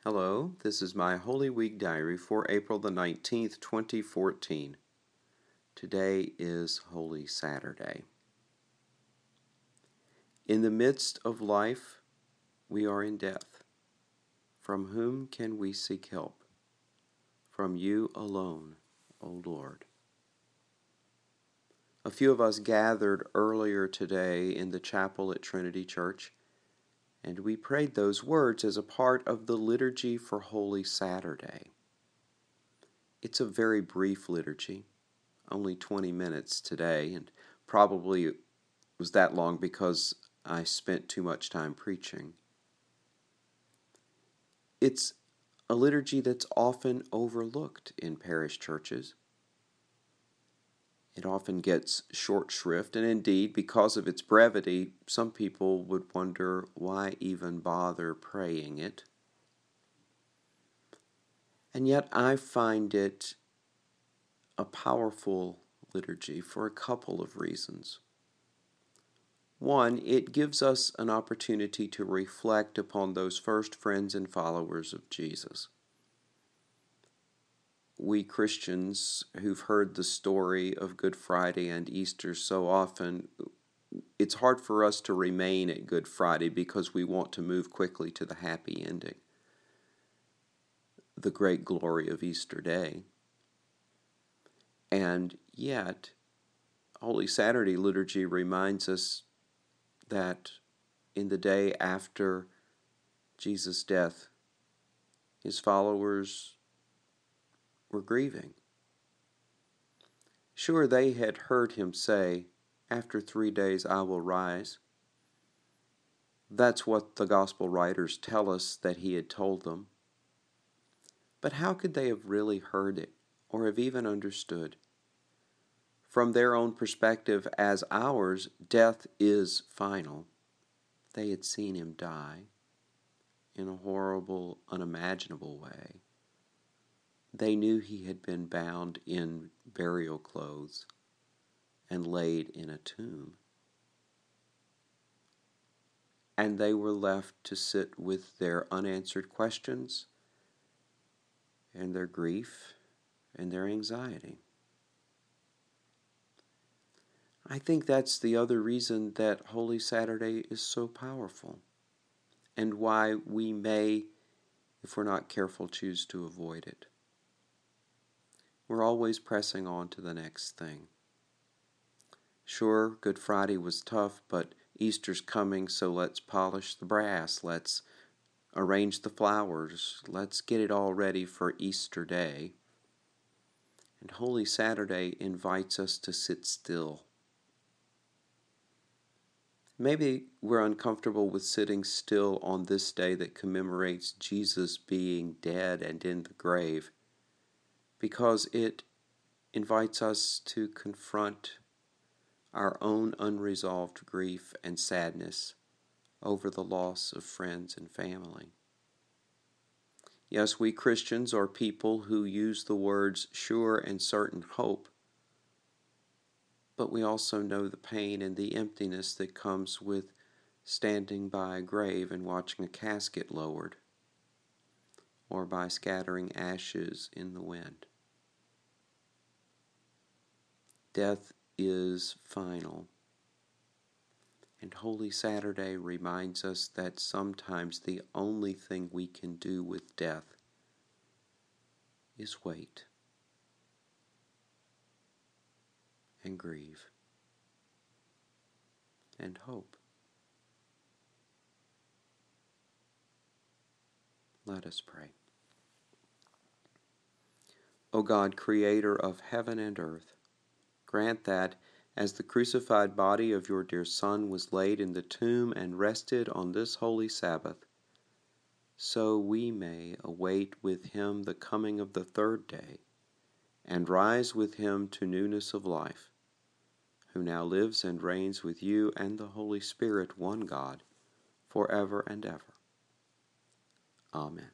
Hello, this is my Holy Week diary for April the 19th, 2014. Today is Holy Saturday. In the midst of life, we are in death. From whom can we seek help? From you alone, O Lord. A few of us gathered earlier today in the chapel at Trinity Church, and we prayed those words as a part of the liturgy for Holy Saturday. It's a very brief liturgy, only 20 minutes today, and probably it was that long because I spent too much time preaching. It's a liturgy that's often overlooked in parish churches. It often gets short shrift, and indeed, because of its brevity, some people would wonder why even bother praying it. And yet I find it a powerful liturgy for a couple of reasons. One, it gives us an opportunity to reflect upon those first friends and followers of Jesus. We Christians who've heard the story of Good Friday and Easter so often, it's hard for us to remain at Good Friday because we want to move quickly to the happy ending, the great glory of Easter Day. And yet, Holy Saturday liturgy reminds us that in the day after Jesus' death, his followers were grieving. Sure, they had heard him say, "After 3 days I will rise." That's what the gospel writers tell us that he had told them. But how could they have really heard it, or have even understood? From their own perspective as ours, death is final. They had seen him die in a horrible, unimaginable way. They knew he had been bound in burial clothes and laid in a tomb. And they were left to sit with their unanswered questions and their grief and their anxiety. I think that's the other reason that Holy Saturday is so powerful, and why we may, if we're not careful, choose to avoid it. We're always pressing on to the next thing. Sure, Good Friday was tough, but Easter's coming, so let's polish the brass, let's arrange the flowers, let's get it all ready for Easter Day. And Holy Saturday invites us to sit still. Maybe we're uncomfortable with sitting still on this day that commemorates Jesus being dead and in the grave, because it invites us to confront our own unresolved grief and sadness over the loss of friends and family. Yes, we Christians are people who use the words sure and certain hope, but we also know the pain and the emptiness that comes with standing by a grave and watching a casket lowered, or by scattering ashes in the wind. Death is final, and Holy Saturday reminds us that sometimes the only thing we can do with death is wait and grieve and hope. Let us pray. O God, creator of heaven and earth, grant that, as the crucified body of your dear Son was laid in the tomb and rested on this holy Sabbath, so we may await with him the coming of the third day, and rise with him to newness of life, who now lives and reigns with you and the Holy Spirit, one God, forever and ever. Amen.